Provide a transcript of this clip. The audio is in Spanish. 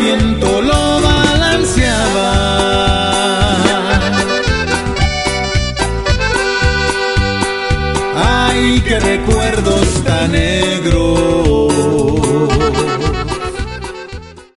viento lo balanceaba. Ay, qué recuerdos tan negros.